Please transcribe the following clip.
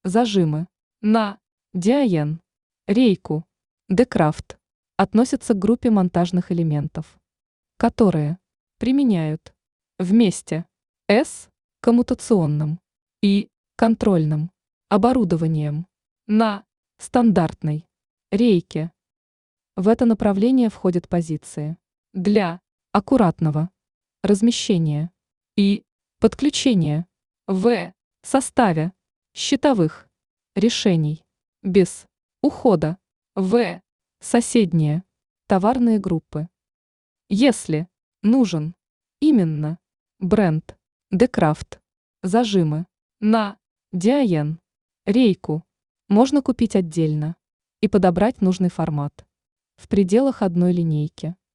зажимы на диаен, рейку, декрафт относятся к группе монтажных элементов, которые применяют вместе с коммутационным и контрольным оборудованием на стандартной рейке. В это направление входят позиции для аккуратного размещения и подключения в составе щитовых решений без ухода в соседние товарные группы. Если нужен именно бренд Декрафт, зажимы на диаен, рейку можно купить отдельно и подобрать нужный формат в пределах одной линейки.